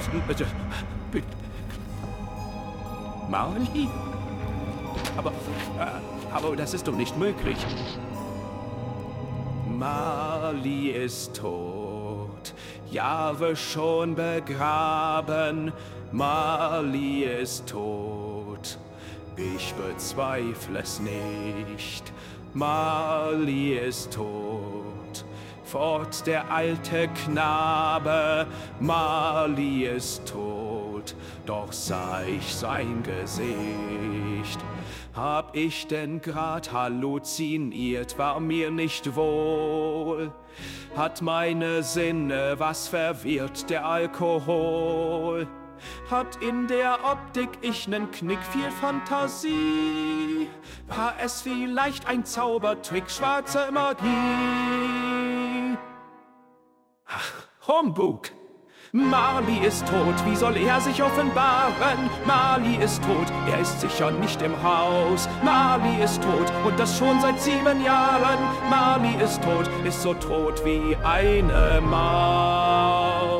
bitte. Marley? Aber das ist doch nicht möglich. Marley ist tot, Jahre schon begraben. Marley ist tot, ich bezweifle es nicht. Marley ist tot, fort der alte Knabe. Marley ist tot, doch sah ich sein Gesicht. Hab ich denn grad halluziniert, war mir nicht wohl? Hat meine Sinne was verwirrt, der Alkohol? Hat in der Optik ich nen Knick, viel Fantasie? War es vielleicht ein Zaubertrick, schwarze Magie? Ach, Humbug! Marley ist tot, wie soll er sich offenbaren? Marley ist tot, er ist sicher nicht im Haus. Marley ist tot, und das schon seit 7 Jahren. Marley ist tot, ist so tot wie eine Maus.